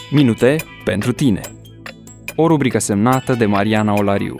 Minute pentru tine. O rubrică semnată de Mariana Olariu.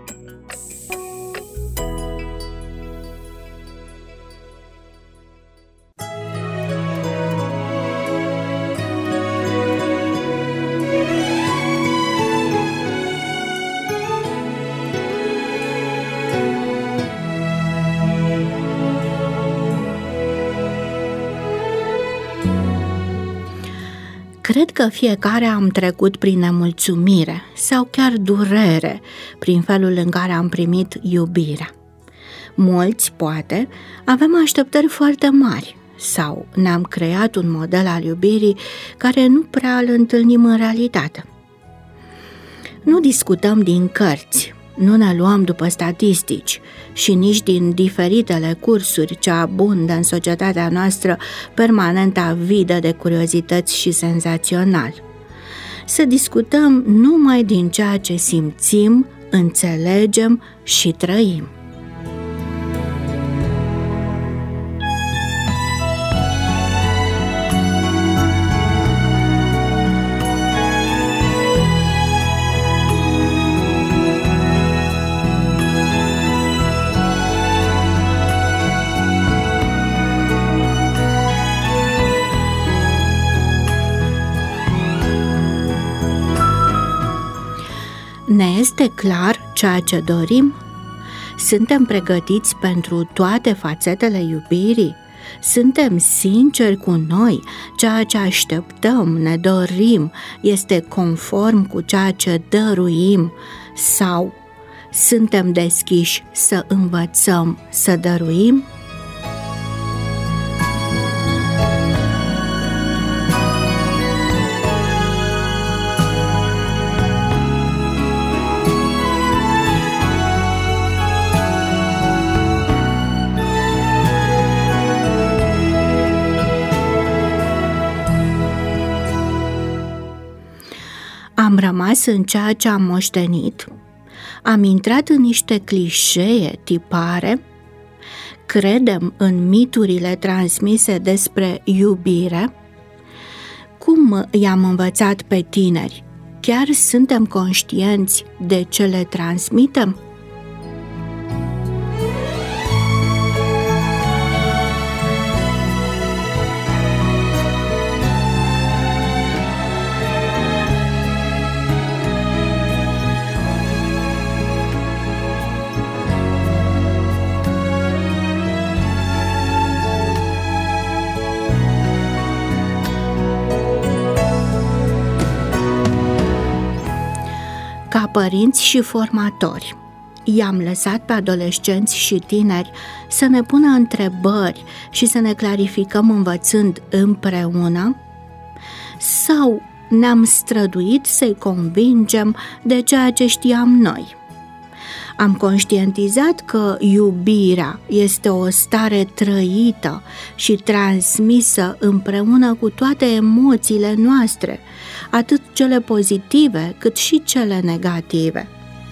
Cred că fiecare am trecut prin nemulțumire sau chiar durere prin felul în care am primit iubirea. Mulți, poate, avem așteptări foarte mari sau ne-am creat un model al iubirii care nu prea îl întâlnim în realitate. Nu discutăm din cărți, nu ne luăm după statistici și nici din diferitele cursuri ce abundă în societatea noastră permanent avidă de curiozități și senzațional. Să discutăm numai din ceea ce simțim, înțelegem și trăim. Ne este clar ceea ce dorim? Suntem pregătiți pentru toate fațetele iubirii? Suntem sinceri cu noi? Ceea ce așteptăm, ne dorim, este conform cu ceea ce dăruim? Sau suntem deschiși să învățăm să dăruim? Am rămas în ceea ce am moștenit? Am intrat în niște clișee, tipare? Credem în miturile transmise despre iubire? Cum i-am învățat pe tineri? Chiar suntem conștienți de ce le transmitem? Ca părinți și formatori, i-am lăsat pe adolescenți și tineri să ne pună întrebări și să ne clarificăm învățând împreună? Sau ne-am străduit să-i convingem de ceea ce știam noi? Am conștientizat că iubirea este o stare trăită și transmisă împreună cu toate emoțiile noastre, atât cele pozitive cât și cele negative.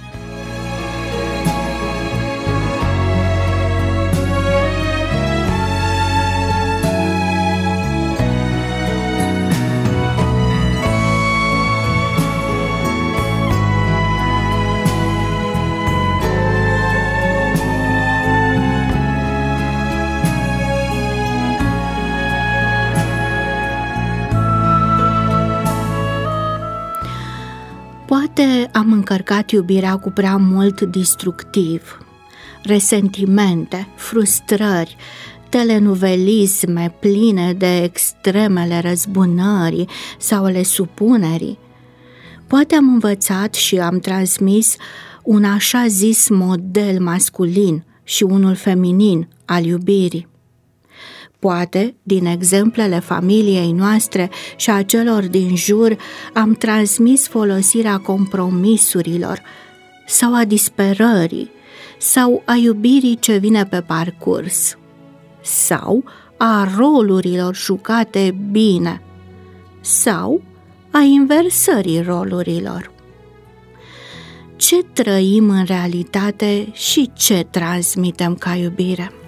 Poate am încărcat iubirea cu prea mult destructiv, resentimente, frustrări, telenovelisme pline de extremele răzbunării sau ale supunerii. Poate am învățat și am transmis un așa zis model masculin și unul feminin al iubirii. Poate, din exemplele familiei noastre și a celor din jur, am transmis folosirea compromisurilor sau a disperării sau a iubirii ce vine pe parcurs sau a rolurilor jucate bine sau a inversării rolurilor. Ce trăim în realitate și ce transmitem ca iubire?